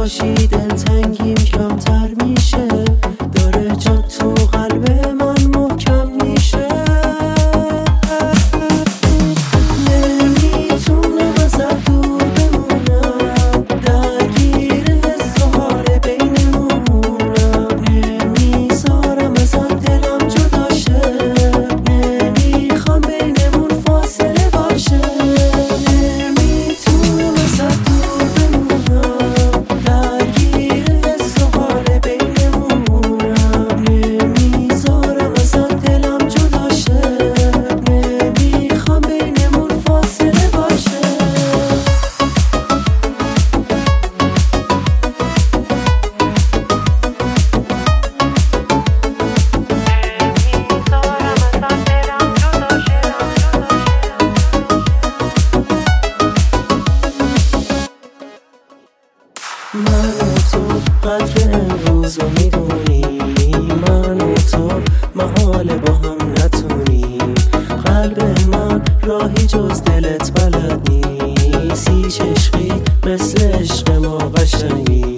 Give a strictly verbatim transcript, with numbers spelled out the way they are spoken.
باشی دلتنگیم کمتر میشه، داره جا تو قلب من محکم میشه. نمیتونم ازت دور بمونم، درگیر حس و حال بینمونم. نمیذارم ازت دلم جدا شه، نمیخوام بینمون فاصله باشه. نمیتونم ازت دور بمونم، درگیر حس و حال بینمونم. نمیذارم ازت دلم جدا شه، نمیخوام بینمون فاصله باشه. من و تو قدر امروز رو میدونیم، من و تو محال با هم نتونیم. قلب من راهی جز دلت بلد نیست، هیچ عشقی مثل عشق ما قشنگ نیست.